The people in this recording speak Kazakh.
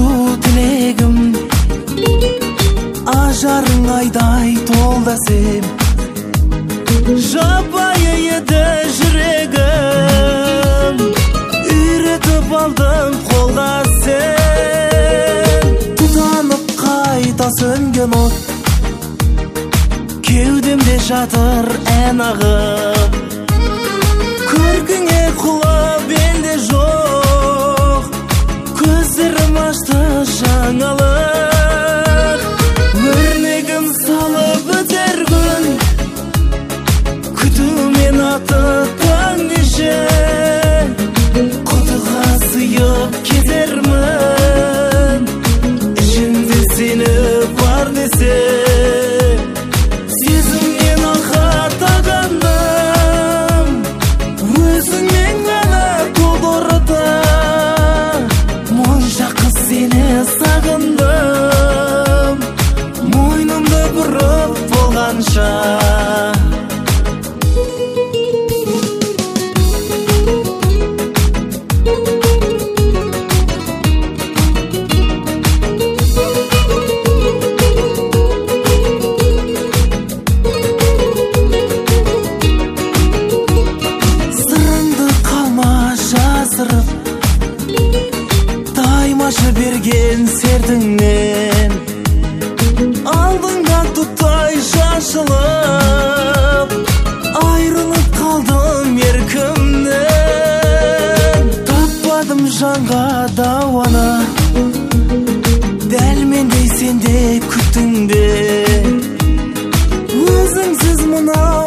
тілегім, ажарың айдай толда сен. Жабайы еді жүрегім, үйретіп алдым қолға сен. Тұтанып қайта сөнген от, кеудемде жатыр ән ағып. Көркіңе құлап елде жоқ, көздерім ашты жаңалық. Өрнегім салып өтер күн, күтумен аты таң неше. Құтыға сыйып кетермін, ішімде сені бар десе. Сезімнен аңға тағандым, өзіңмен ғана толдырды. Монша қыз сені сағындым, мойнымды бұрып болғанша. Таймашы берген сертіңнен, алдыңда тұттай шашылып, айрылып қалдым еркімнен. Таппадым жанға дауаны, дәл мендей сенде күттің бе. Өзіңсіз мынау